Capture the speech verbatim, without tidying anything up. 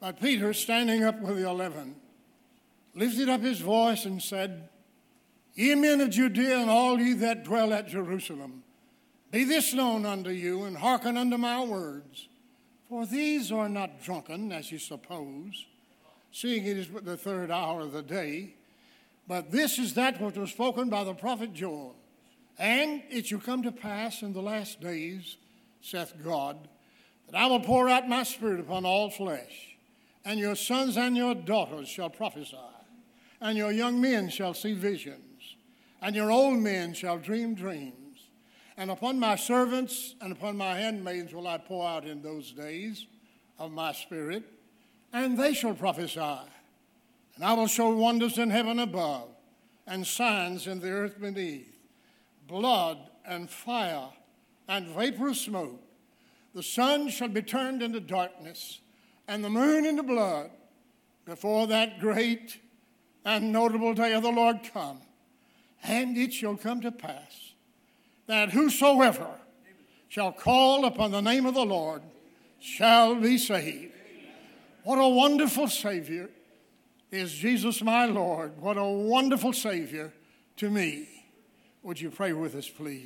But Peter, standing up with the eleven, lifted up his voice and said, Ye men of Judea, and all ye that dwell at Jerusalem, be this known unto you, and hearken unto my words. For these are not drunken, as you suppose, seeing it is but the third hour of the day. But this is that which was spoken by the prophet Joel. And it shall come to pass in the last days, saith God, that I will pour out my spirit upon all flesh, and your sons and your daughters shall prophesy, and your young men shall see visions, and your old men shall dream dreams. And upon my servants and upon my handmaids will I pour out in those days of my spirit, and they shall prophesy. And I will show wonders in heaven above, and signs in the earth beneath, blood and fire and vapor of smoke. The sun shall be turned into darkness, and the moon into blood, before that great and notable day of the Lord come. And it shall come to pass that whosoever shall call upon the name of the Lord shall be saved. What a wonderful Savior is Jesus my Lord. What a wonderful Savior to me. Would you pray with us, please?